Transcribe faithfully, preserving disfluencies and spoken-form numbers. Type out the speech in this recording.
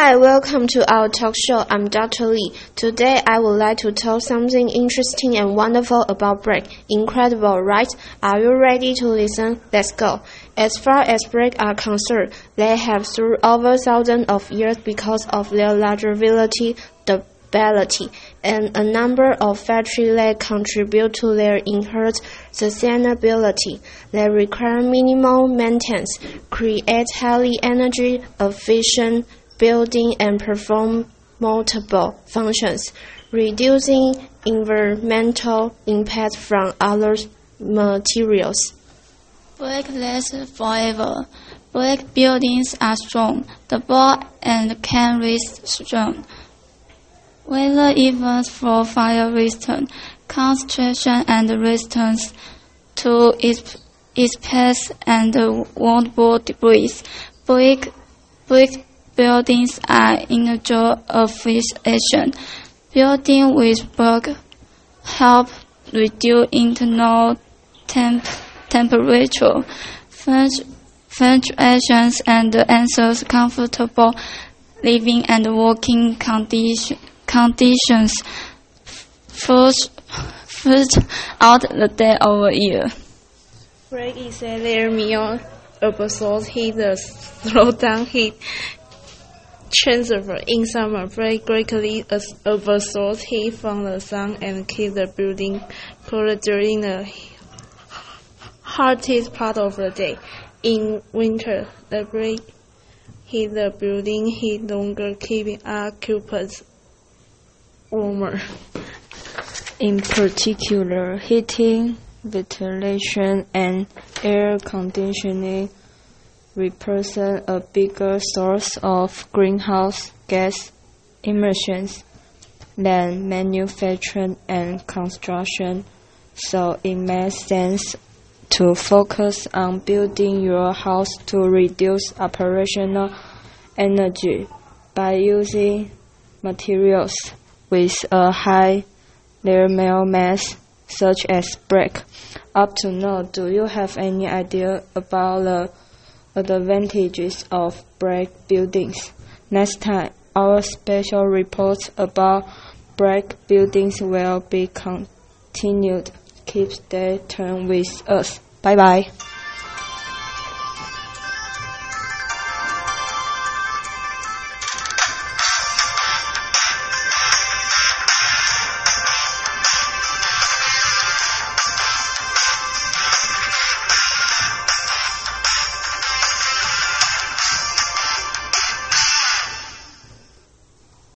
Hi, welcome to our talk show. I'm Doctor Lee. Today I would like to tell something interesting and wonderful about brick. Incredible, right? Are you ready to listen? Let's go. As far as brick are concerned, they have stood over thousands of years because of their longevity, durability, and a number of factors that contribute to their inherent sustainability. They require minimal maintenance, create highly energy efficient building, and perform multiple functions, reducing environmental impact from other materials. Brick lasts forever. Brick buildings are strong, durable, and can withstand weather events for fire resistance, concentration, and resistance to express and woundable debris. Brick, brick buildings are energy efficient. Building with brick help reduce internal temp temperature, fluctuations, and ensures comfortable living and working condition, conditions throughout the day of year. Brick is a layer meal absorbs heat, slow down heat transfer. In summer, brick greatly absorbs heat from the sun and keeps the building cool during the hottest part of the day. In winter, the brick heat the building heat longer, keeping occupants warmer. In particular, heating, ventilation, and air conditioning represent a bigger source of greenhouse gas emissions than manufacturing and construction, so it makes sense to focus on building your house to reduce operational energy by using materials with a high thermal mass, such as brick. Up to now, do you have any idea about the advantages of brick buildings? Next time, our special report about brick buildings will be continued. Keep stay tuned with us. Bye bye.